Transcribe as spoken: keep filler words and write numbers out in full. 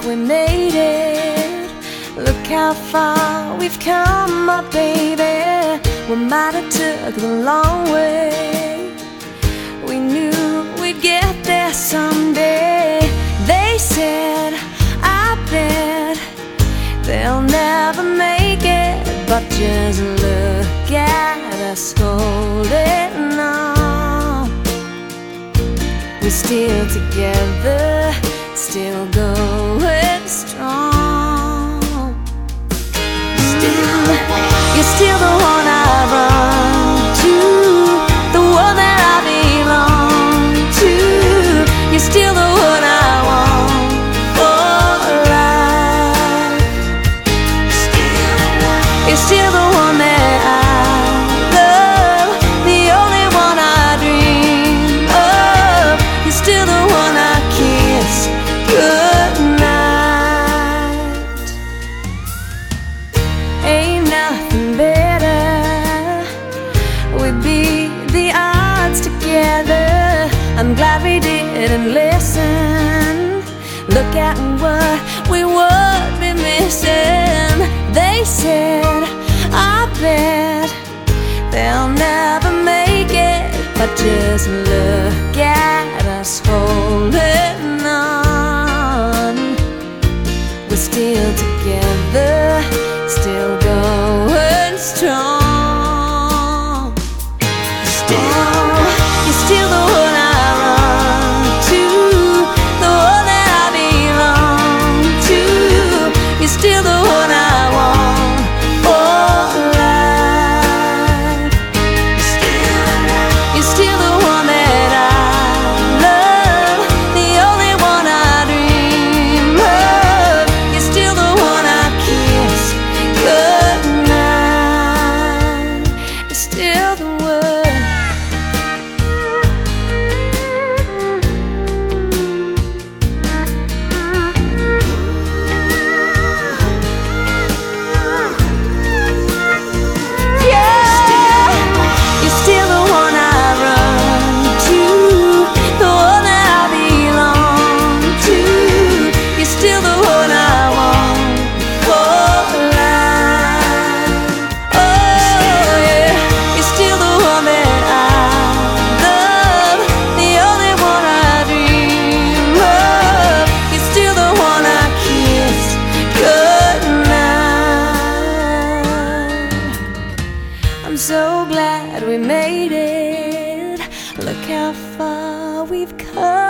we made it. Look how far we've come, my baby. We might have took the long way. We knew we'd get there someday. They said, I bet they'll never make it, but just look at us holding on. We're still together, still going strong. Still, you're still the one I run to, the one that I belong to. You're still the one I want for life. You're still the one that I love, the only one I dream of. You're still the one I kiss goodnight. Ain't nothing better. We beat the odds together. I'm glad we didn't listen. Look at what we would be missing. They said, I bet they'll never make it, but just look at us holding on. We're still together, still going strong. Still, you're still the one I run to, the one that I belong to. You're still the one I want for life. You're still the one that I love, the only one I dream of. You're still the one I kiss goodnight. You're still the one. I'm so glad we made it. Look how far we've come.